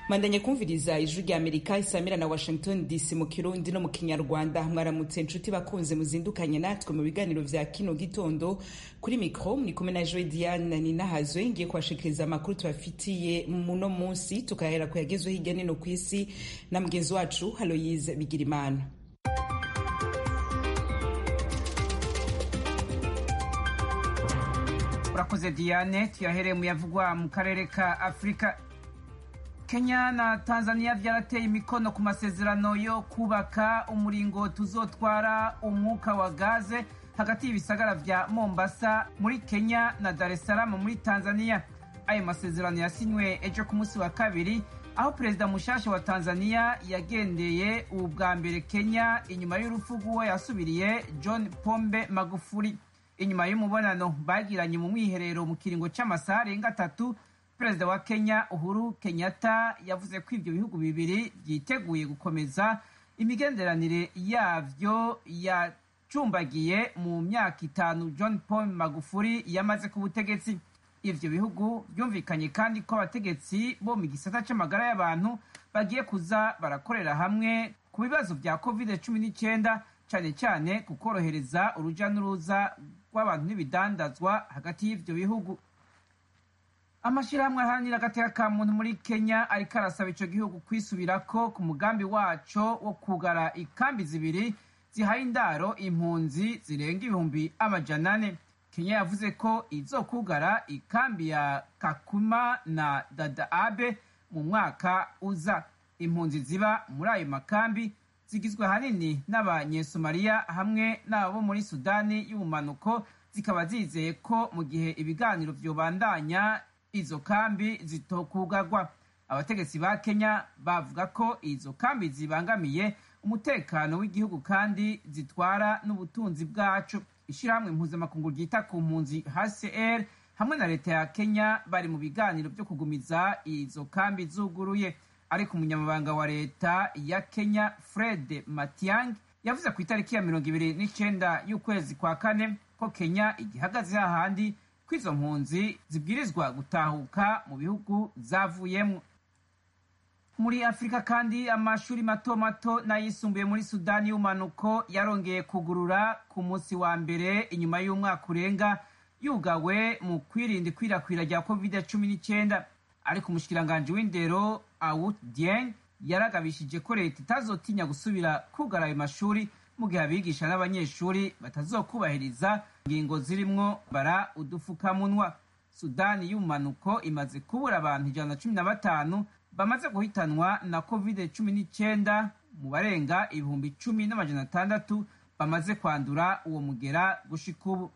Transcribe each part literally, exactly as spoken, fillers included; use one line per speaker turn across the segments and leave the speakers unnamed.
Mandanye kumviriza ijwi rya Amerika isamira na Washington D C mu Kirundi no mu Kinyarwanda. Mwaramutse nshuti bakunze muzindukanye natwe mu biganiro vya kino gitondo. Kuri mikro muri kumwe na Joy Diane Ninahazwe ngiye kubashikiriza amakuru tubafitiye muno munsi, tukahera ku yagezwe hirya nino kw'isi na mugenzi wacu Aloyize Bigirimana.
Urakoze Diane, tuyahereye mu yavugwa mu karere ka Afrika. Kenya na Tanzania vyarateye imikono ku masezerano yo kubaka umuringoti uzotwara umwuka wa gaze hagati y'ibisagara vya Mombasa muri Kenya na Dar es Salaam muri Tanzania. Ayo masezerano yasinywe ejo ku munsi wa kabiri, aho perezida mushasha wa Tanzania yagendeye ubu bwa mbere Kenya inyuma y'urupfu rw'uwo yasubiriye John Pombe Magufuli. Inyuma y'umubonano bagiranye mu mwiherero mu kiringo c'amasaha arenga atatu, perezida wa Kenya Uhuru Kenyatta yavuze ko ivyo bihugu bibiri vyiteguye gukomeza imigenderanire yavyo yacumbagiye mu myaka itanu John Pombe Magufuli yamaze ku butegetsi. Ivyo bihugu vyumvikanye kandi ko abategetsi bo mu gisata c'amagara y'abantu bagiye kuza barakorera hamwe ku bibazo vya covid cumi n'icenda, cane cane kukorohereza uruja n'uruza rw'abantu n'ibidandazwa hagati y'ivyo bihugu. Amashirahamwe aharanira agateka ka muntu muri Kenya ariko arasaba ico gihugu kwisubirako ku mugambi waco wo kugara ikambi zibiri zihaye indaro impunzi zirenga ibihumbi amajana ane. Kenya yavuze ko izokugara ikambi ya Kakuma na Dadaabe mu mwaka uza. Impunzi ziba muri ayo makambi zigizwe hanini n'Abanyesomaliya hamwe n'abo muri Sudani y'ubumanuko, zikaba zizeye ko mu gihe ibiganiro vyobandanya izo kambi zitokugarwa. Abategetsi ba Kenya bavuga ko izo kambi zibangamiye umutekano w'igihugu kandi zitwara n'ubutunzi bwacu. Ishirahamwe mpuzamakungu ryita ku mpunzi H C R hamwe na leta ya Kenya bari mu biganiro vyo kugumiza izo kambi zuguruye, ariko umunyamabanga wa leta ya Kenya Fred Matiang'i yavuze ku itariki ya mirongo ibiri n'icenda y'ukwezi kwa kane ko Kenya igihagaze hahandi ko izo mpunzi zibwirizwa gutahuka mu bihugu zavuyemwo. Muri Afrika kandi amashuri mato mato n'ayisumbuye muri Sudani y'umanuko yarongeye kugurura ku munsi wa mbere inyuma y'umwaka urenga yugawe mu kwirinda ikwirakwira rya covid cumi n'icenda, ariko umushikiranganji w'indero Aout Dieng yaragabishije ko leta itazotinya gusubira kugara ayo mashuri mu gihe abigisha n'abanyeshuri batazokubahiriza ingingo zirimwo bara udufukamunwa. Sudani y'umanuko imaze kubura abantu ijana na cumi na batanu bamaze guhitanwa na covid cumi n'icenda mu barenga ibihumbi cumi n'amajana atandatu bamaze kwandura uwo mugera gushika ubu.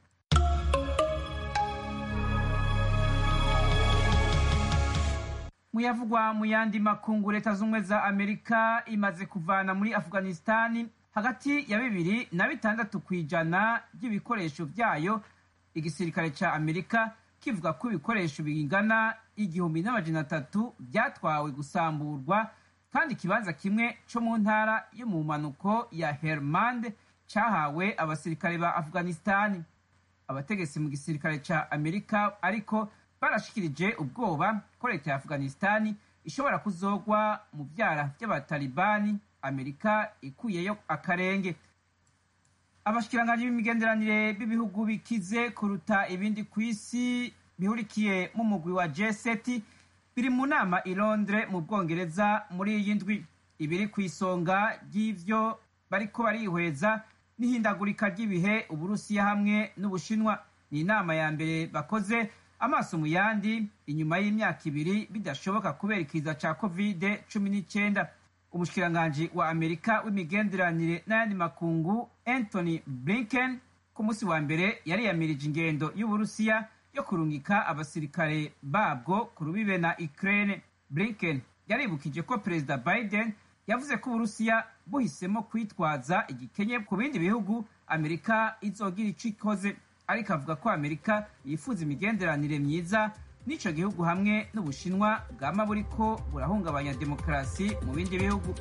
Muyavugwa mu yandi makungu, leta z'ubumwe za Amerika imaze kuvana muri Afghanistan hagati ya bibiri na bitandatu kw'ijana ry'ibikoresho vyayo, igisirikare ca Amerika kivuga ko ibikoresho bingana igihumbi n'amajana atatu vyatwawe gusamburwa, kandi ikibanza kimwe co mu ntara yo mu manuko ya Helmand cahawe abasirikare ba Afghanistan. Abategetsi mu gisirikare ca Amerika ariko barashikirije ubwoba ko leta ya Afghanistan ishobora kuzogwa mu vyara vy'abatalibani Amerika ikuyeyo akarenge. Abashikiranganji b'imigenderanire b'ibihugu bikize kuruta ibindi kw'isi bihurikiye mu mugwi wa G seven biri mu nama i Londres mu Bwongereza muri iyi ndwi. Ibiri kw'isonga ry'ivyo bariko barihweza n'ihindagurika ry'ibihe, Uburusiya hamwe n'Ubushinwa. Ni inama ya mbere bakoze amaso mu yandi inyuma y'imyaka ibiri bidashoboka kubera ikiza ca covid cumi n'icenda. Umushikiranganji wa Amerika w'imigenderanire n'ayandi makungu Anthony Blinken ku munsi wa mbere yariyamirije ingendo y'Uburusiya yo kurungika abasirikare babwo ku rubibe na Ukraine. Blinken yaribukije ko Perezida Biden yavuze ko Uburusiya buhisemo kwitwaza igikenye ku bindi bihugu Amerika izogira ico ikoze, ariko avuga ko Amerika yifuza imigenderanire myiza n'ico gihugu hamwe n'Ubushinwa bwama buriko burahungabanya demokarasi mu bindi bihugu.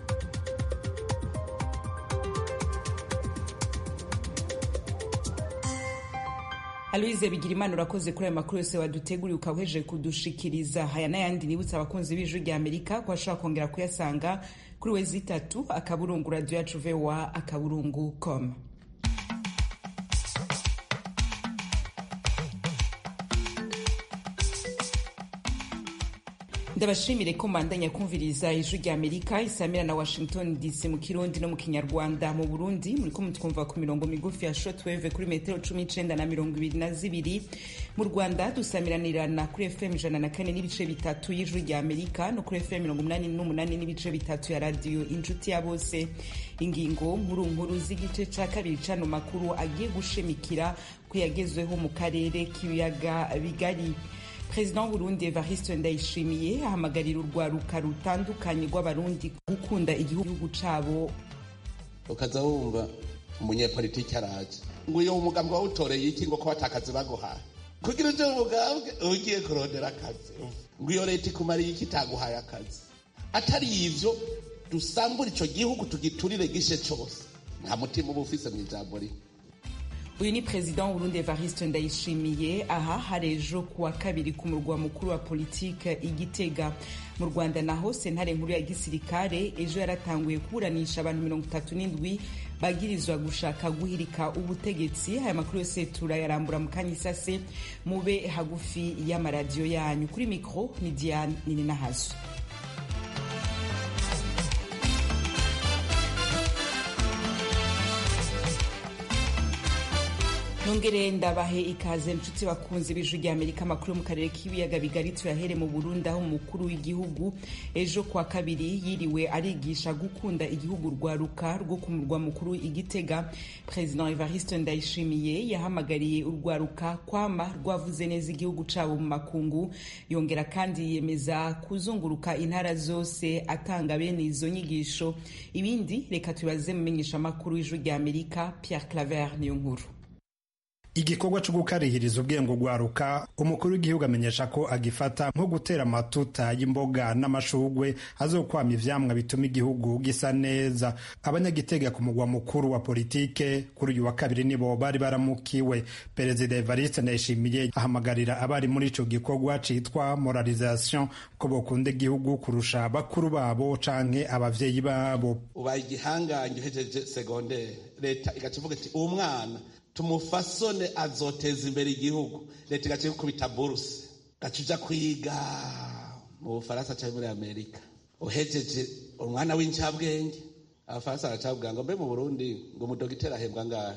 Aloise Bigirimana urakoze kuri ayo makuru yose waduteguriye ukaweje kudushikiriza. Haya n'ayandi nibutsa abakunzi b'Ijwi rya Amerika ko ashobora kongera kuyasanga kuri wezi itatu akaburungu radio yacu V O A akaburungu com. Ndabashimire ko mandanya kumviriza Ijwi rya Amerika isamira na Washington D C mu Kirundi no mu Kinyarwanda. Mu Burundi muri ko mutwumva ku mirongo migufi ya shortwave kuri metero cumi n'icenda na mirongo ibiri na zibiri. Mu Rwanda dusamiranirana kuri F M ijana na kane n'ibice bitatu y'Ijwi rya Amerika no kuri F M mirongo umunani n'umunani n'ibice bitatu ya radio Inshuti ya Bose. Ingingo nkuru nkuru z'igice ca kabiri cano makuru agiye gushimikira kuyagezweho mu karere k'ibiyaga bigari. President Burundi Evariste Ndayishimiye ahamagarira urwaruka rutandukanye rw'abarundi gukunda igihugu cabo.
Ukaza wumva umunyepolitiki araje ngo uyo umugambwe wawutoreye iki ngo ko batakazi baguhaye kugira uje umugambwe ugiye kurondera akazi ngo iyo leta ikumariye iki itaguhaye akazi. Atari ivyo dusambura ico gihugu tugiturire gishe cose nta mutima uba ufise mw'ijambo rimwe.
Uyu ni President Burundi Evariste Ndayishimiye aha harejo kuwa kabiri ku murwa mukuru wa politike Igitega. Mu Rwanda naho sentare nkuru ya gisirikare ejo yaratanguye kuburanisha abantu mirongo itatu n'indwi bagirizwa gushaka guhirika ubutegetsi. Aya makuru yose turayarambura mu kanyisase mube hagufi y'amaradiyo yanyu. Kuri mikro ni Diane Nininahazo. Nongere ndabahe ikaze nshuti bakunzi b'Ijwi rya Amerika. Makuru mu karere k'ibiyaga bigari tuyahere mu Burundi aho umukuru w'igihugu ejo kwa kabiri yiriwe arigisha gukunda igihugu rwaruka rwo ku murwa mukuru Igitega. President Evariste Ndayishimiye yahamagariye urwaruka kwama rwavuze neza igihugu cabo mu makungu, yongera kandi yiyemeza kuzunguruka intara zose atanga bene izo nyigisho. Ibindi reka tubaze mumenyesha makuru w'Ijwi rya Amerika Pierre Claver niyo nkuru.
Igikorwa cyo gukarihiriza ubwenge gwaruka umukuru w'igihugu amenyesha ko agifata nko gutera amatuta y'imboga n'amashugwe azokwama ivyamwa bituma igihugu gisa neza. Abanyagitega ku mugwa mukuru wa politike kuri uyu wa kabiri nibo bari baramukiwe. Perezida Evariste Ndayishimiye ahamagarira abari muri ico gikorwa citwa moralisation ko bokunda igihugu kurusha bakuru babo canke abavyeyi babo.
Ubaye igihanganye uhejeje secondaire leta igacivuga ati umwana tumufasone azoteza imbere igihugu, leta igace kubita buruse gacuja kwiga mu Bufaransa cyangwa muri Amerika. Uhejeje umwana w'incabwenge abafaransa baracabwira ngo mbe mu Burundi ngo umudogiteri ahembwa ngahe?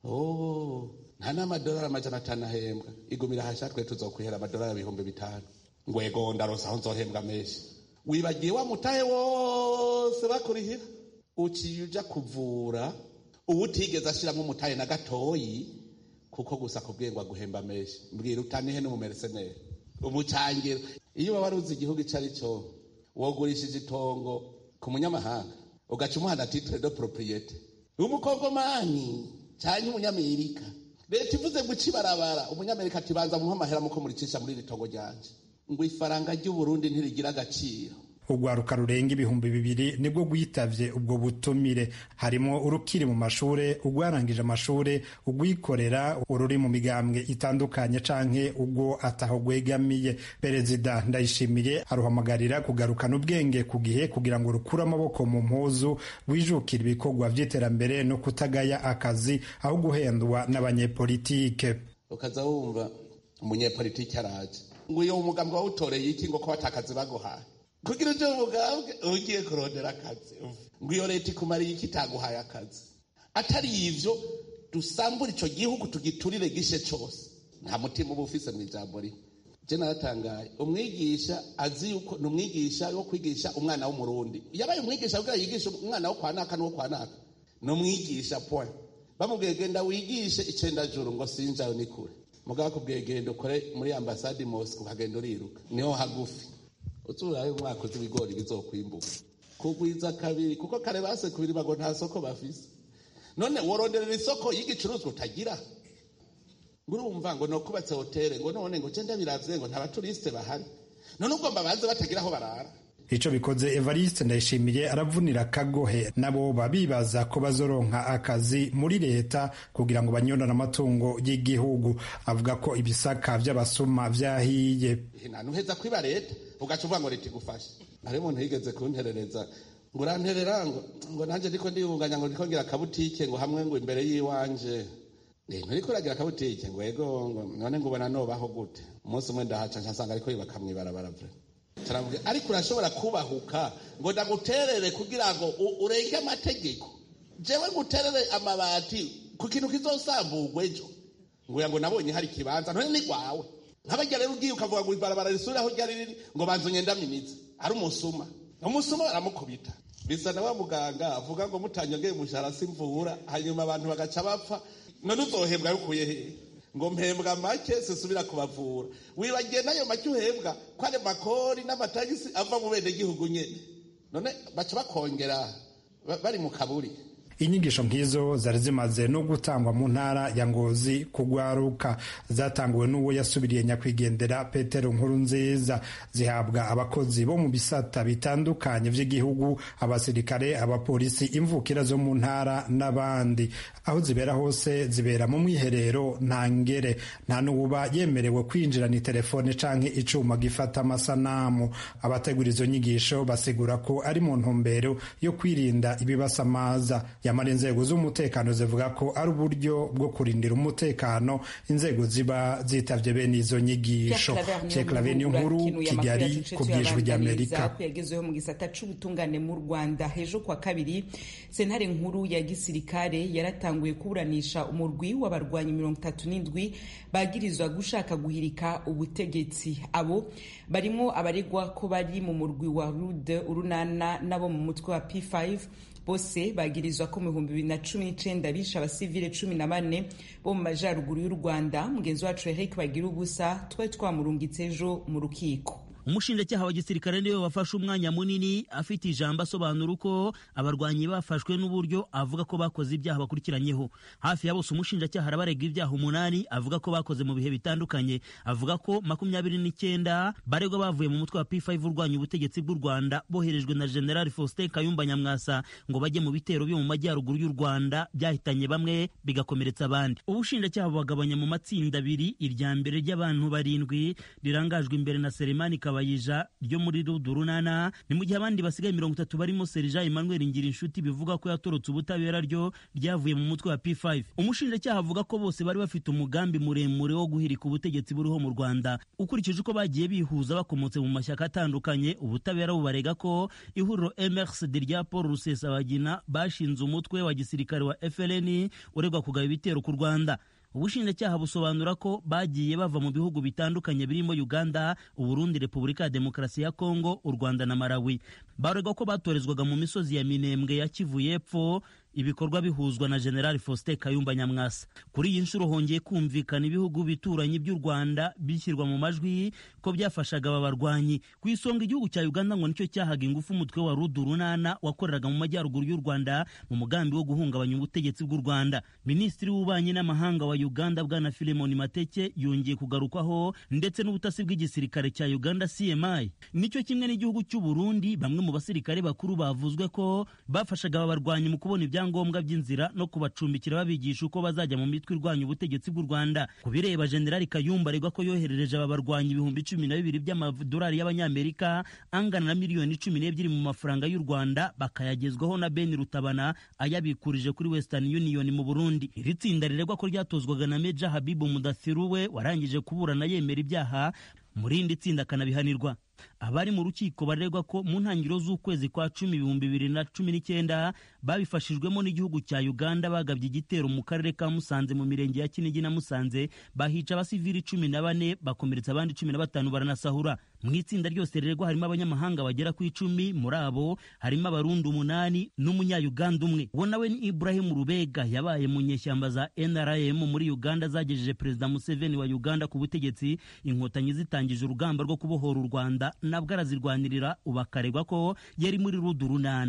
Oh, nta n'amadolari amajana atanu ahembwa. Igumira hasha twe tuzokwihera amadolari ibihumbi bitanu ngo ego ndarosa aho nzohembwa menshi. Wibagiye wa mutahe wose bakurihira uciye uja kuvura ubutigeze ashiramo umutahe na gatoyi kuko gusa kubwengwa guhemba menshi. Mbwira utanihe no mu mercenaire umucangiro. Iyo waba ruzi igihugu icari cyo wogurishije itongo ku munyamahanga ugaca umuhanda titre de propriété umukongomani cyane umunyamerika, leta ivuze guca ibarabara umunyamerika atibanza muha amahera muko muricisha muri ritongo ryanje ngo ifaranga ry'u Burundi ntirigira agaciro.
Urwaruka rurenga ibihumbi bibiri nibwo gwitavye ubwo butumire, harimo urukiri mu mashure, ugwarangije amashure, ugwikorera, ururi mu migambwe itandukanye canke ubwo ataho gwegamiye. Perezida Ndayishimiye aruhamagarira kugarukana ubwenge ku gihe kugira ngo rukure amaboko mu mpuzu, wijukira ibikorwa vy'iterambere no kutagaya akazi aho guhendwa n'abanyepolitike.
Ukaza wumva umunyepolitiki araje ngo uyo umugambwe wawutoreye iki ngo ko batakazi baguhaye kugira uje umugambwe ugiye kurondera akazi ngo iyo leta ikumariye iki itaguhaye akazi. Atari ivyo dusambura ico gihugu tugiturire gishe cose nta mutima uba ufise mw'ijambo rimwe. Je naratangaye umwigisha azi yuko n'umwigisha wo kwigisha umwana w'umurundi yabaye umwigisha kugira yigisha umwana wo kwanaka n'wo kwanaka n'umwigisha point bamubwiye genda wigishe icenda juru ngo sinjayo ni kure mugabo kubwiye genda ukore muri ambassade Moscow ukagenda uriruka niho hagufi uturaye umwaka uz'ibigori bizokwimbuka kugwiza kabiri kuko kare base kubiri bago nta soko bafise. None woronderera isoko y'igicuruzwa utagira ngurumva ngo no kubatse hotel ngo none ngo cenda biravye ngo nta baturiste bahari none ugomba baze batagira aho barara
ico bikoze Evariste Ndayishimiye aravunira akagohe nabo babibaza ko bazoronka akazi muri leta kugira ngo banyonane amatungo y'igihugu. Avuga ko ibisaka vy'abasuma vyahiye.
Ntuheza kwiba leta ugaca uvuga ngo leta igufashe. Hari umuntu yigeze kunterereza ngo uranterera ngo ngo nanje ndiko ndiyunganya ngo ndiko ngira akabutike ngo hamwe ngo imbere yiwanje. Ne nturiko uragira akabutike ngo ego ngo none ngo ubona nobaho gute. Umunsi umwe ndahaca nsanga ariko yibaka mwibarabara vre. Taravuga ariko urashobora kubahuka ngo ndaguterere kugira ngo urenge amategeko. Jewe nguterere amabati ku kintu kizosambugwa ejo. Ngo yango nabonye hari kibanza none ni gwawe. Nkabajya rero ugiye ukavuga ngo ibarabara risura aho ryari riri ngo banzonye ndaminiza. Ari umusuma. Umusuma baramukubita. Bisa na wa muganga avuga ngo mutanyongeye umushahara simvura hanyuma abantu bagaca bapfa. None uzohembwa yukuye he? Ngo mpembwa make sisubira kubavura. Wibagiye nayo make uhembwa kwale makori n'amatagisi ava mu bene gihugu nyene. None baca bakongera bari mu kaburi.
Inyigisho nk'izo zari zimaze no gutangwa mu ntara ya Ngozi kugwaruka, zatanguwe n'uwo yasubiriye nyakwigendera Petero Nkurunziza, zihabwa abakozi bo mu bisata bitandukanye vy'igihugu, abasirikare, abapolisi, imvukira zo mu ntara n'abandi. Aho zibera hose zibera mu mwiherero ntangere, nta n'uba yemerewe kwinjirana telefone canke icuma gifata amasanamu. Abategura izo nyigisho basigura ko ari mu ntumbero yo kwirinda ibibasamaza. Yamara inzego z'umutekano zivuga ko ari uburyo bwo kurindira umutekano inzego ziba zitavye bene izo nyigisho. Ceklaveni nkuru Kigali ku bw'ijwi ry'Amerika.
Yagezeho mu gisata c'ubutungane mu Rwanda hejo kwa kabiri, sentare nkuru ya gisirikare yaratanguye kuburanisha umurwi w'abarwanyi mirongo itatu n'indwi bagirizwa gushaka guhirika ubutegetsi. Abo barimo abaregwa ko bari mu murwi wa R U D urunana nabo mu mutwe wa P five. Bose bagirizwa ko mu bihumbi bibiri na cumi n'icenda bishe abasivile cumi na bane bo mu majaruguru y'u Rwanda. Mugenzi wacu Eric Bagirubusa twari twamurungitse ejo mu rukiko.
Umushinjacyaha wa gisirikare niwe wafashe umwanya munini afite ijambo asobanura uko abarwanyi bafashwe n'uburyo avuga ko bakoze ibyaha bakurikiranyeho. Hafi ya bose umushinjacyaha arabarega ibyaha umunani avuga ko bakoze mu bihe bitandukanye. Avuga ko makumyabiri n'icyenda baregwa bavuye mu mutwe wa P five urwanya ubutegetsi bw'u Rwanda boherejwe na General Faustin Kayumba Nyamwasa ngo bajye mu bitero byo mu majyaruguru y'u Rwanda byahitanye bamwe bigakomeretsa abandi. Ubushinjacyaha bugabanya mu matsinda abiri, irya mbere ry'abantu barindwi rirangajwe imbere na Selemani Bayija ryo muri Rudurunana, ni mu gihe abandi basigaye mirongo itatu barimo Serija Emmanuel Ngirinshuti bivuga ko yatorotse ubutabera ryo ryavuye mu mutwe wa P five. Umushinjacyaha avuga ko bose bari bafite umugambi muremure wo guhirika ubutegetsi buriho mu Rwanda. Ukurikije uko bagiye bihuza bakomotse mu mashyaka atandukanye, ubutabera bubarega ko ihuriro M R C D rya Paul Rusesabagina bashinze umutwe wa gisirikare wa F L N uregwa kugaba ibitero ku Rwanda. Ubushinjacyaha busobanura ko bagiye bava mu bihugu bitandukanye birimo Uganda, Uburundi, Repubulika ya Demokarasi ya Kongo, u Rwanda na Malawi. Baregwa ko batorezwaga mu misozi ya Minembwe ya Kivu y'Epfo, ibikorwa bihuzwa na General Faustin Kayumba Nyamwasa. Kuri iyi nshuro hongeye kumvikana ibihugu bituranye by'u Rwanda bishyirwa mu majwi ko byafashaga aba barwanyi. Ku isonga igihugu cya Uganda ngo nicyo cyahaga ingufu umutwe wa Rudurunana wakoreraga mu majyaruguru y'u Rwanda mu mugambi wo guhungabanya ubutegetsi bw'u Rwanda. Minisitiri w'ububanyi n'amahanga wa Uganda Bwana Philemon Mateke yongeye kugarukwaho, ndetse n'ubutasi bw'igisirikare cya Uganda C M I. Nicyo kimwe n'igihugu cy'u Burundi, bamwe mu basirikare bakuru bavuzwe ko bafashaga aba barwanyi mu kubona ibya ngombwa by'inzira no kubacumbikira babigisha uko bazajya mu mitwe irwanya ubutegetsi bw'u Rwanda. Kubireba General Kayumba aregwa ko yoherereje aba barwanyi ibihumbi cumi na bibiri by'amadolari y'abanyamerika angana na miliyoni cumi n'ebyiri mu mafaranga y'u Rwanda, bakayagezwaho na Ben Rutabana ayabikurije kuri Western Union mu Burundi. Iri tsinda riregwa ko ryatozwaga na Meja Habibu Mudathiru we warangije kuburana yemera ibyaha, muri indi tsinda akanabihanirwa. Abari mu rukiko baregwa ko mu ntangiriro z'ukwezi kwa cumi ibihumbi bibiri na cumi n'icyenda babifashijwemo n'igihugu cya Uganda bagabye igitero mu karere ka Musanze mu mirenge ya Kinigi na Musanze, bahica abasivili cumi na bane bakomeretsa abandi cumi na batanu baranasahura. Mu itsinda ryose riregwa harimo abanyamahanga bagera ku icumi, muri abo harimo abarundi umunani n'umunya-Uganda umwe. Uwo nawe ni Ibrahim Rubega, yabaye mu nyeshyamba za N R M muri Uganda zagejeje Perezida Museveni wa Uganda ku butegetsi. Inkotanyi zitangije urugamba rwo kubohora u Rwanda nabwo arazirwanirira, ubakaregwa ko yari muri Rudurunana.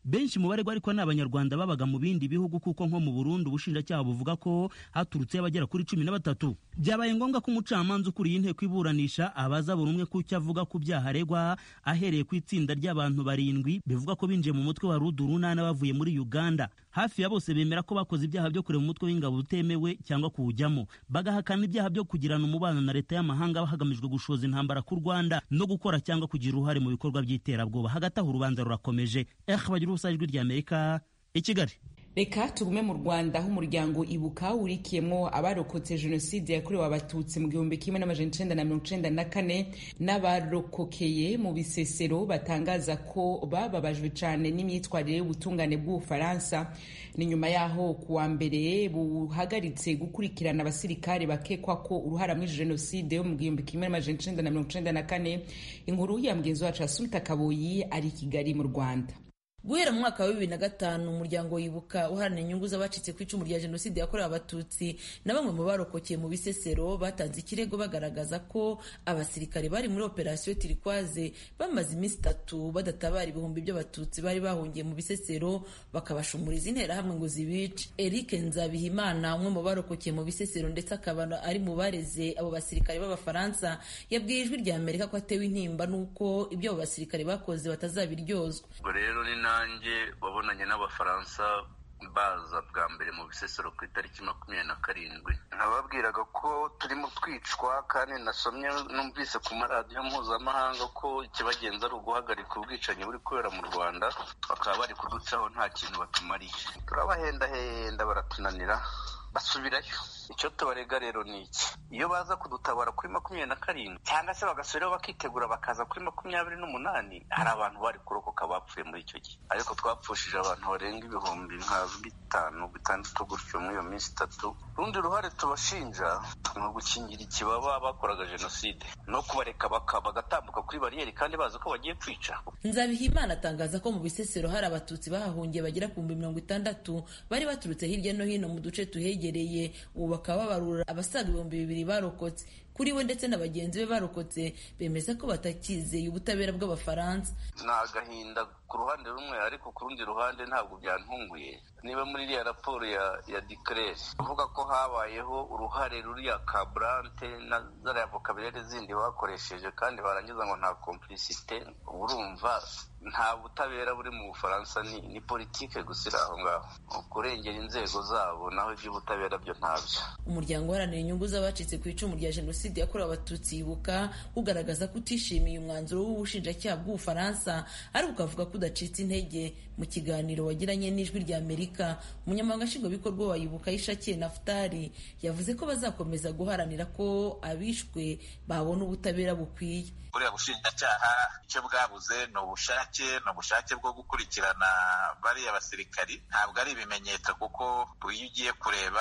benshi mu baregwa ariko ni abanyarwanda babaga mu bindi bihugu, kuko nko mu Burundi ubushinjacyaha buvuga ko haturutse abagera kuri cumi na batatu. Byabaye ngombwa ko umucamanza ukuriye inteko iburanisha abaza buri umwe ku cyo avuga ku byaha aregwa, ahereye ku itsinda ry'abantu barindwi bivuga ko binjiye mu mutwe wa Rudurunana bavuye muri Uganda. Hafi ya bose bemera ko bakoze ibyaha byo kurema umutwe w'ingabo utemewe cyangwa kuwujyamo, bagahakana ibyaha byo kugirana umubano na leta y'amahanga hagamijwe gushoza intambara ku Rwanda no gukora cyangwa kugira uruhare mu bikorwa by'iterabwoba. Hagati aho urubanza rurakomeje. Eh bagira ubusa ijwi rya Amerika i Kigali.
Reka tugume mu Rwanda aho umuryango Ibuka urikiyemo abarokotse jenoside yakorewe abatutsi mu gihumbi kimwe n'amajana icenda na mirongo icenda na kane n'abarokokeye mu Bisesero batangaza ko bababajwe cyane n'imyitwarire y'ubutungane bw'Ubufaransa. Ni nyuma yaho kuwa mbere buhagaritse gukurikirana abasirikare bakekwa ko uruhara muri jenoside yo mu gihumbi kimwe n'amajana icenda na mirongo icenda na kane. Inkuru ya mugenzi wacu Asumta Kaboyi ari i Kigali mu Rwanda.
Guhera mu mwaka wa bibiri na gatanu umuryango Ibuka uharanira inyungu z'abacitse ku icumu rya jenoside yakorewe abatutsi na bamwe mu barokokeye mu Bisesero batanze ikirego bagaragaza ko abasirikare bari muri operasiyo Turquoise bamaze iminsi itatu badatabara ibihumbi by'abatutsi bari bahungiye mu Bisesero bakabashumuriza interahamwe ngo zibice. Eric Nzabihimana, umwe mu barokokeye mu Bisesero ndetse akaba ari mu bareze abo basirikare b'Abafaransa, yabwiye ijwi rya Amerika ko atewe intimba n'uko ibyo abo basirikare bakoze batazabiryozwa.
Rero ni nanjye wabonanye n'Abafaransa baza bwa mbere mu Bisesero ku itariki makumyabiri na karindwi. Nababwiraga ko turimo twicwa, kandi nasomye numvise ku maradiyo mpuzamahanga ko ikibagenza ari uguhagarika ubwicanyi buri kubera mu Rwanda, bakaba bari kuducaho nta kintu batumariye. Turabahendahenda baratunanira basubirayo. Icyo tubarega rero ni iki: iyo baza kudutabara kuri makumyabiri na karindwi cyangwa se bagasubiraho bakitegura bakaza kuri makumyabiri n'umunani, hari abantu bari kurokoka bapfuye muri icyo gihe. Ariko twapfushije abantu barenga ibihumbi nka bitanu bitandatu gutyo muri iyo minsi itatu. Urundi ruhare tubashinja ni ugukingira ikibaba bakoraga jenoside no kubareka bagatambuka kuri bariyeri kandi bazi ko bagiye kwica.
Nzabihimana atangaza ko mu Bisesero hari abatutsi bahahungiye bagera ku bihumbi mirongo itandatu bari baturutse hirya no hino mu duce tuhegereye, ubu bakaba babarura abasaga ibihumbi bibiri barokotse. Kuri we ndetse na bagenzi be barokotse bemeza ko batakizeye ubutabera bw'Abafaransa.
Ni agahinda ku ruhande rumwe, ariko ku rundi ruhande ntabwo byantunguye. Niba muri iriya raporo ya ya Dicler uvuga ko habayeho uruhare ruriya Kabrante na zariya vocabulaire zindi bakoresheje kandi barangiza ngo nta complicité, urumva nta butabera buri mu Bufaransa, ni, ni politike gusira aho ngaho kurengera inzego zabo, naho iby'ubutabera byo ntabyo.
Umuryango uharanira inyungu z'abacitse ku icumu rya jenoside yakorewe abatutsi Ibuka ugaragaza ko utishimiye umwanzuro w'ubushinjacyaha bw'Ubufaransa, ariko ukavuga ko udacitse intege. Mu kiganiro wagiranye n'ijwi rya Amerika, umunyamabanga nshingwabikorwa wa Ibuka Ishakiye Naftali yavuze ko bazakomeza guharanira ko abishwe babona ubutabera bukwiye.
Buriya bushinjacyaha icyo bwabuze ni ubushake ni ubushake bwo gukurikirana bariya basirikari, ntabwo ari ibimenyetso, kuko iyo ugiye kureba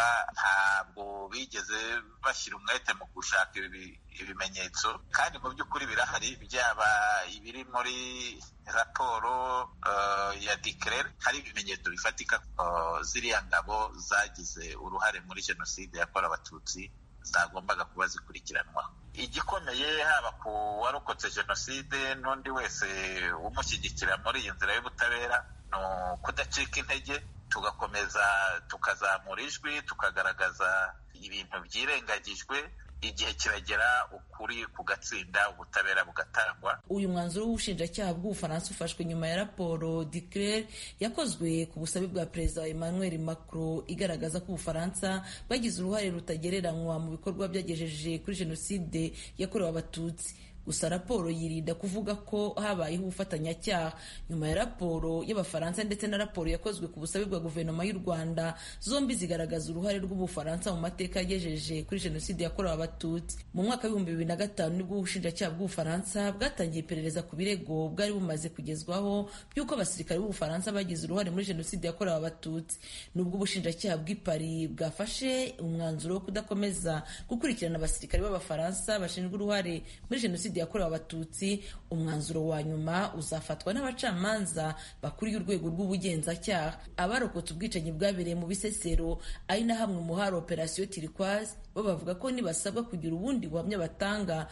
ntabwo bigeze bashyira umwete mu gushaka ibi ibimenyetso, kandi mu by'ukuri birahari, byaba ibiri muri raporo uh, ya Dicler, hari ibimenyetso bifatika uh, ziriya ngabo zagize uruhare muri jenoside yakorewe abatutsi zagombaga kuba zikurikiranwa. Igikomeye haba ku warokotse jenoside n'undi wese umushyigikira muri iyi nzira y'ubutabera ni kudacika intege, tugakomeza tukazamura ijwi, tukagaragaza ibintu byirengagijwe. Igihe kiragera ukuri kugatsinda, ubutabera bugatangwa.
Uyu mwanzuro w'ubushinjacyaha bw'Ubufaransa ufashwe nyuma ya raporo Dicler yakozwe ku busabe bwa Perezida Emmanuel Macron igaragaza ko Ubufaransa bagize uruhare rutagereranywa mu bikorwa byagejeje kuri jenoside yakorewe abatutsi. Gusa raporo yirinda kuvuga ko habayeho ubufatanyacyaha. Nyuma ya raporo y'Abafaransa ndetse na raporo yakozwe ku busabe bwa guverinoma y'u Rwanda, zombi zigaragaza uruhare rw'Ubufaransa mu mateka yagejeje kuri jenoside yakorewe abatutsi. Mu mwaka w'ibihumbi bibiri na gatanu nibwo ubushinjacyaha bw'Ubufaransa bwatangiye iperereza ku birego bwari bumaze kugezwaho by'uko abasirikare b'Ubufaransa bagize uruhare muri jenoside yakorewe abatutsi. Nubwo ubushinjacyaha bw'i Paris bwafashe umwanzuro wo kudakomeza gukurikirana abasirikare b'Abafaransa bashinjwa uruhare muri jenoside yakorewe abatutsi, umwanzuro wa nyuma uzafatwa n'abacamanza bakuriye urwego rw'ubugenzacyaha. Abarokotse ubwicanyi bwabereye mu Bisesero ari na hamwe mu hari operasiyo Turquoise bo bavuga ko nibasabwa kugira ubundi buhamya batanga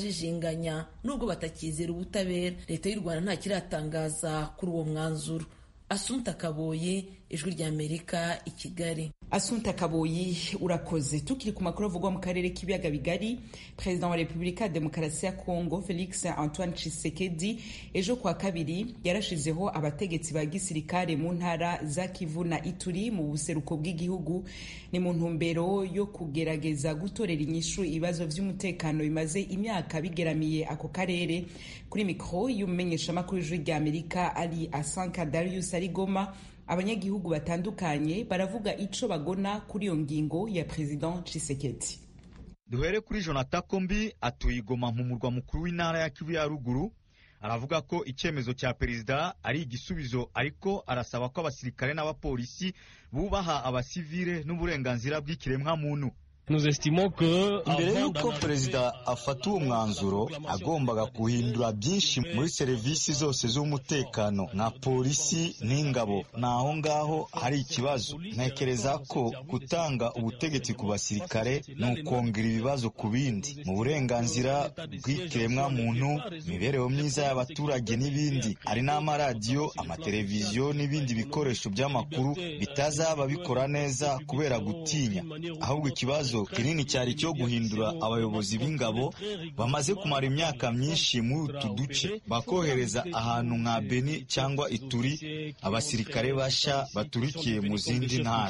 batazajijinganya, nubwo batakizera ubutabera. Leta y'u Rwanda nta kiratangaza kuri uwo mwanzuro. Assunta Kaboyi, Ijwi ry'Amerika, i Kigali.
Assunta Kaboyi, urakoze. Tukiri ku makuru avugwa mu karere k'ibiyaga bigari, Perezida wa Repubulika ya Demokarasi ya Kongo Felix Antoine Tshisekedi ejo kwa kabiri yarashizeho abategetsi ba gisirikare mu ntara za Kivu na Ituri mu buseruko bw'igihugu, ni mu ntumbero yo kugerageza gutorera inyishu ibibazo vy'umutekano bimaze imyaka bigeramiye ako karere. Kuri mikro y'umumenyesha makuru w'Ijwi ry'Amerika Ali Asanka Darius ari Goma, abanyagihugu batandukanye baravuga ico bagona kuri iyo ngingo ya President Tshisekedi.
Duhere kuri Jonathan Kombi atuye i Goma mu murwa mukuru w'intara ya Kivu ya ruguru. Aravuga ko icyemezo cya perezida ari igisubizo, ariko arasaba ko abasirikare n'abapolisi bubaha abasivile n'uburenganzira bw'ikiremwa muntu.
Imbere y'uko perezida afata uwo mwanzuro, agombaga guhindura byinshi muri serivisi zose z'umutekano nka polisi n'ingabo. Naho ngaho hari ikibazo. Ntekereza ko gutanga ubutegetsi ku basirikare ni ukongera ibibazo ku bindi, mu burenganzira bw'ikiremwa muntu, imibereho myiza y'abaturage n'ibindi. Hari n'amaradiyo, amateleviziyo n'ibindi bikoresho by'amakuru bitazaba bikora neza kubera gutinya. Ahubwo ikibazo kinini cyari cyo guhindura abayobozi b'ingabo bamaze kumara imyaka myinshi muri utu duce, bakohereza ahantu nka Beni cyangwa Ituri abasirikare basha baturikiye mu zindi ntara.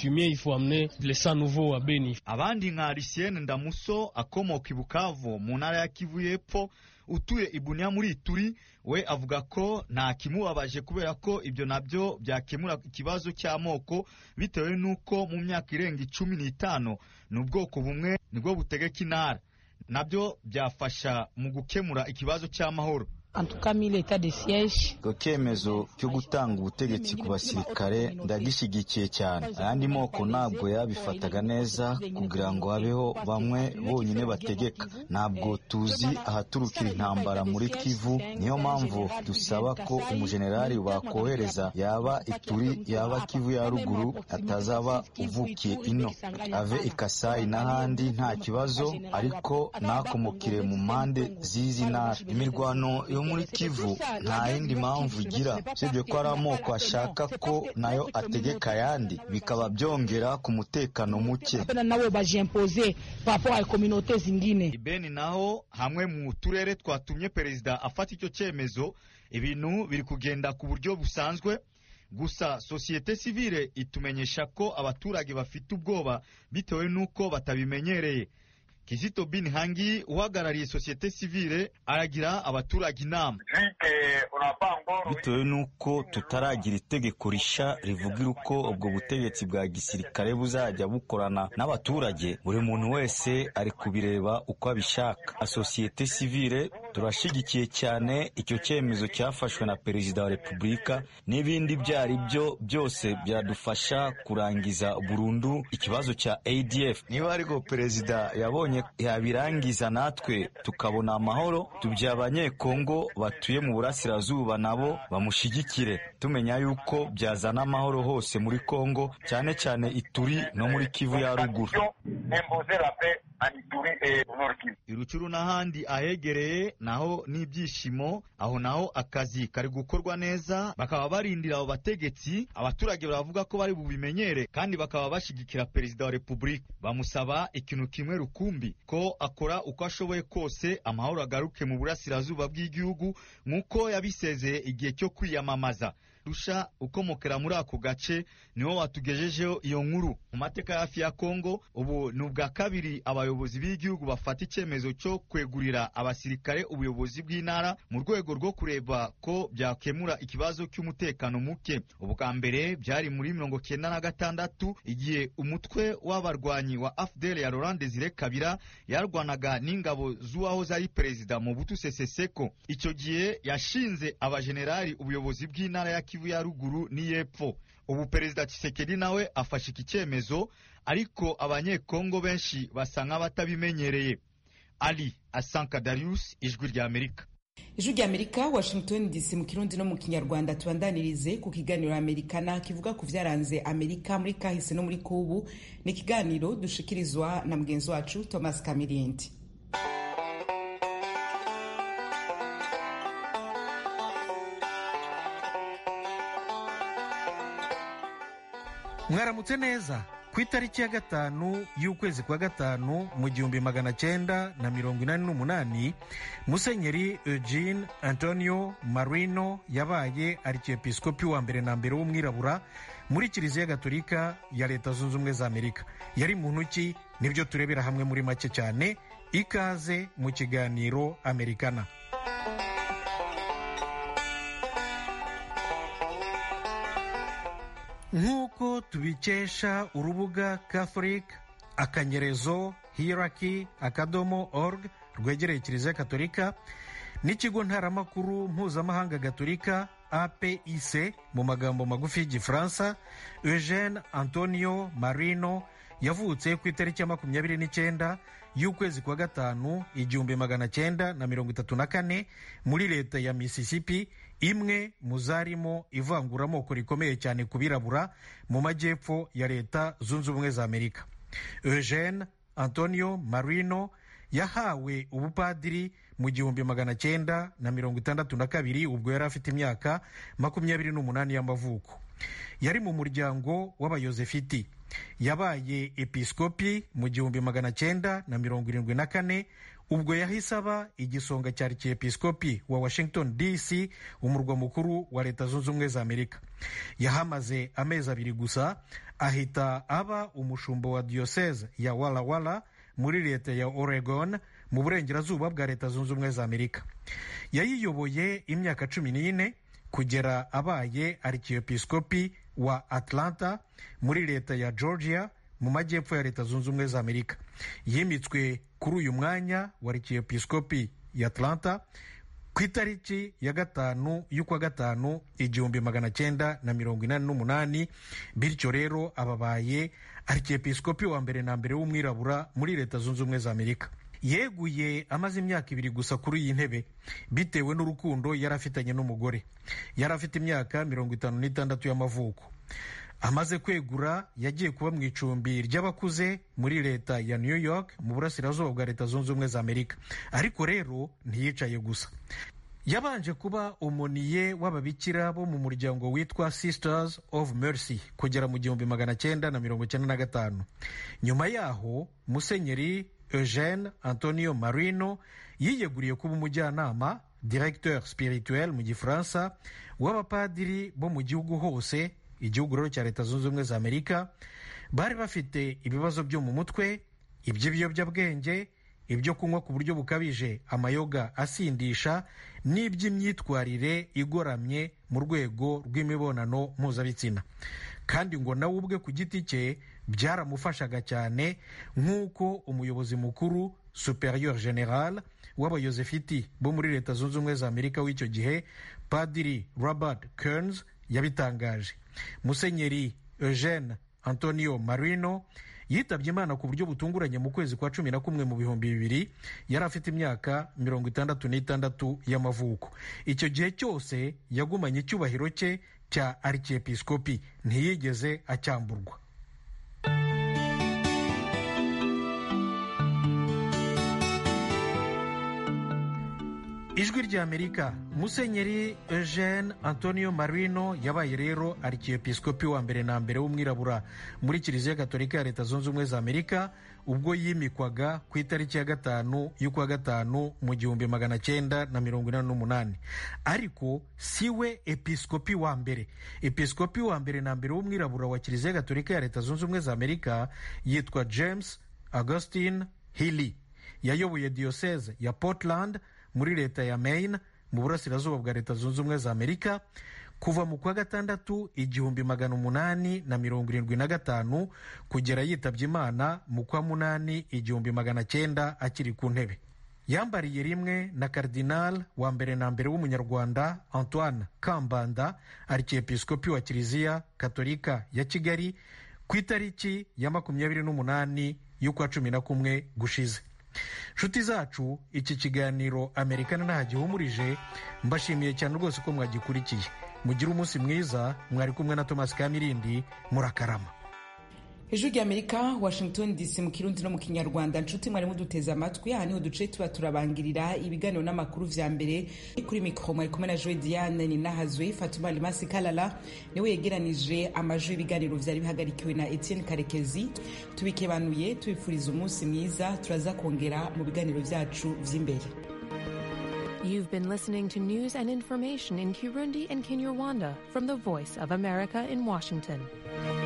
Abandi nka Lucien Ndamuso akomoka i Bukavu mu ntara ya Kivu y'Epfo, utuye i Bunia muri Ituri, we avuga ko nta kimubabaje kubera ko ibyo nabyo byakemura ikibazo cy'amoko, bitewe n'uko mu myaka irenga icumi n'itanu n'ubwoko bumwe nibwo butegeka intara, nabyo byafasha mu gukemura ikibazo cy'amahoro.
Ko cyemezo cyo gutanga ubutegetsi ku basirikare ndagishyigikiye cyane. Ayandi moko ntabwo yabifataga neza kugira ngo habeho bamwe bonyine bategeka. Ntabwo tuzi ahaturukira intambara muri Kivu, niyo mpamvu dusaba ko umujenerali bakohereza yaba Ituri yaba Kivu ya ruguru atazaba uvukiye ino, ave Ikasai n'ahandi nta kibazo, ariko nakomokire mu mpande z'izi ntara. Imirwano yo muri Kivu nta yindi mpamvu igira, sibyo ko ari amoko ashaka ko nayo ategeka ayandi, bikaba byongera ku mutekano muke.
Ibeni naho hamwe mu turere twatumye perezida afata icyo cyemezo, ibintu biri kugenda ku buryo busanzwe. Gusa sosiyete sivile itumenyesha ko abaturage bafite ubwoba bitewe n'uko batabimenyereye. Kizito Binhangi uhagarariye sosiyete sivile aragira abaturage inama.
Bitewe n'uko tutaragira itegeko risha rivugira uko ubwo butegetsi bwa gisirikare buzajya bukorana n'abaturage, buri muntu wese ari kubireba uko abishaka. Sosiyete sivile turashigikiye cyane icyo cyemezo cyafashwe na perezida wa Repubulika, n'ibindi byari byo byose byadufasha kurangiza burundu ikibazo cya A D F. Niba ariko perezida yabonye yabirangiza natwe tukabona amahoro, tubya abanyekongo batuye mu burasirazuba nabo bamushigikire, tumenya yuko byazana amahoro hose muri Kongo, cyane cyane Ituri no muri Kivu ya ruguru.
Irucuru n'ahandi ahegereye naho n'ibyishimo, aho naho akazi kari gukorwa neza, bakaba barindira abo bategetsi. Abaturage baravuga ko bari bubimenyere kandi bakaba bashigikira perezida wa Repubulika. Bamusaba ikintu kimwe rukumbi, ko akora uko ashoboye kose amahoro agaruke mu burasirazuba bw'igihugu nk'uko yabisezeye igihe cyo kwiyamamaza. Rusha ukomokera muri ako gace niwo watugejejeho iyo nkuru. Mu mateka hafi ya Kongo, ubu ni ubwa kabiri abayobozi b'igihugu bafata icyemezo cyo kwegurira abasirikare ubuyobozi bw'intara mu rwego rwo kureba ko byakemura ikibazo cy'umutekano muke. Ubwa mbere byari muri mirongo cyenda na gatandatu igihe umutwe w'abarwanyi wa F D L ya Laurent Desire Kabila yarwanaga n'ingabo z'uwahoze ari perezida Mobutu Sese Seko. Icyo gihe yashinze abajenerali ubuyobozi bw'intara ya Kivu ya ruguru n'iyepfo. Ubu perezida Tshisekedi nawe afashe iki cyemezo, ariko abanyekongo benshi basa nk'abatabimenyereye. Ali Asanka Darius, Ijwi ry'Amerika.
Ijwi ry'Amerika, Washington D C, mu Kirundi no mu Kinyarwanda. Tubandanirize ku kiganiro Amerikana kivuga ku vyaranze Amerika muri kahise no muri kubu. Ni kiganiro dushikirizwa na mugenzi wacu Thomas Kamirindi.
mwaramutse neza. Ku itariki ya gatanu y'ukwezi kwa gatanu mu gihumbi magana cyenda na mirongo inani n'umunani, Musenyeri Eugene Antonio Marino yabaye arikiepiskopi wa mbere na mbere w'umwirabura muri Kiliziya Gatolika ya Leta Zunze Ubumwe za Amerika. Yari muntu ki? Nibyo turebera hamwe muri make cyane. Ikaze mu kiganiro Amerikana. Nk'uko tubikesha urubuga Catholic akanyerezo hierarchy akadomo org rwegereye Kiliziya Gatolika n'ikigo ntaramakuru mpuzamahanga Gatolika A P I C mu magambo magufi y'Igifaransa, Eugene Antonio Marino yavutse ku itariki ya makumyabiri n'icyenda y'ukwezi kwa gatanu igihumbi magana cyenda na mirongo itatu na kane muri leta ya Mississippi, imwe mu zarimo ivanguramoko rikomeye cyane ku birabura mu majyepfo ya Leta Zunze Ubumwe za Amerika. Eugene Antonio Marino yahawe ubupadiri mu gihumbi magana cyenda na mirongo itandatu na kabiri ubwo yari afite imyaka makumyabiri n'umunani y'amavuko. Yari mu muryango w'abayozefiti. Yabaye episkopi mu gihumbi magana cyenda na mirongo irindwi na kane ubwo yahise aba igisonga cya arikiepiskopi wa Washington D C, umurwa mukuru wa Leta Zunze Ubumwe za Amerika. Yahamaze amezi abiri gusa ahita aba umushumba wa diocese ya Walla Walla muri leta ya Oregon mu burengerazuba bwa Leta Zunze Ubumwe za Amerika. Yayiyoboye imyaka cumi n'ine kugera abaye arikiepiskopi wa Atlanta muri leta ya Georgia mu majyepfo ya Leta Zunze Ubumwe za Amerika. Yimitswe kuri uyu mwanya wa arikiepiskopi ya Atlanta ku itariki ya gatanu y'ukwa gatanu igihumbi magana cyenda na mirongo inani n'umunani, bityo rero ababaye arikiepiskopi wa mbere na mbere w'umwirabura muri Leta Zunze Ubumwe za Amerika. Yeguye amaze imyaka ibiri gusa kuri iyi ntebe bitewe n'urukundo yari afitanye n'umugore. Yari afite imyaka mirongo itanu n'itandatu y'amavuko. Amaze kwegura yagiye kuba mu icumbi ry'abakuze muri leta ya New York mu burasirazuba bwa Leta Zunze Ubumwe za Amerika. Ariko rero ntiyicaye gusa. Yabanje kuba umoniye w'ababikira bo mu muryango witwa Sisters of Mercy kugera mu gihumbi magana cyenda na mirongo cyenda na gatanu. Nyuma yaho Musenyeri Eugene Antonio Marino yiyeguriye kuba umujyanama, directeur spirituel mu Gifaransa, w'abapadiri bo mu gihugu hose, igihugu rero cya Leta Zunze Ubumwe za Amerika, bari bafite ibibazo byo mu mutwe, iby'ibiyobyabwenge, ibyo kunywa ku buryo bukabije, amayoga asindisha, n'iby'imyitwarire igoramye mu rwego rw'imibonano mpuzabitsina. Kandi ngo nawe ubwe ku giti cye byaramufashaga cyane, nk'uko umuyobozi mukuru superieur general w'abayozefiti bo muri Leta Zunze Ubumwe za Amerika w'icyo gihe, Padiri Robert Kearns, yabitangaje. Musenyeri Eugene Antonio Marino yitabye Imana ku buryo butunguranye mu kwezi kwa cumi na kumwe mu bihumbi bibiri. Yari afite imyaka mirongo itandatu n'itandatu y'amavuko. Icyo gihe cyose yagumanye icyubahiro cye cya arikiepiskopi, ntiyigeze acyamburwa. Ijwi rya Amerika. Musenyeri Eugene Antonio Marino yabaye rero arikiepiskopi wa mbere na mbere w'umwirabura muri Kiliziya Gatolika ya Leta Zunze Ubumwe za Amerika ubwo yimikwaga ku itariki ya gatanu y'ukwa gatanu mu gihumbi magana cyenda na mirongo inani n'umunani. Ariko siwe episkopi wa mbere. Episkopi wa mbere na mbere w'umwirabura wa Kiliziya Gatolika ya Leta Zunze Ubumwe za Amerika yitwa James Augustine Healy. Yayoboye diocese ya Portland muri leta ya Maine mu burasirazuba bwa Leta Zunze Ubumwe za Amerika kuva mu kwa gatandatu igihumbi magana umunani na mirongo irindwi na gatanu kugera yitabye Imana mu kwa munani igihumbi magana cyenda akiri ku ntebe. Yambariye rimwe na Kardinal wa mbere na mbere w'umunyarwanda Antoine Kambanda, arikiepiskopi wa Kiliziya Katolika ya Kigali ku itariki ya makumyabiri n'umunani y'ukwa cumi na kumwe gushize. Nshuti zacu, iki kiganiro Amerikana ntagihumurije. Mbashimiye cyane rwose ko mwagikurikiye. Mugire umunsi mwiza. Mwari kumwe na Thomas Kamirindi. Murakarama.
Ijwi ry'Amerika, Washington D C, mu Kirundi no mu Kinyarwanda. Nshuti mwari muduteze amatwi, aha niho duce tuba turabangirira ibiganiro n'amakuru vya mbere. Kuri mikro mwari kumwe na Joy Diane Ninahazwe. Fatuma Limasi Kalala niwe yegeranije amajwi y'ibiganiro vyari bihagarikiwe na Etienne Karekezi. Tubikebanuye tubifuriza umunsi mwiza, turaza kongera mu biganiro vyacu vy'imbere.
You've been listening to news and information in Kirundi and Kinyarwanda from the Voice of America in Washington.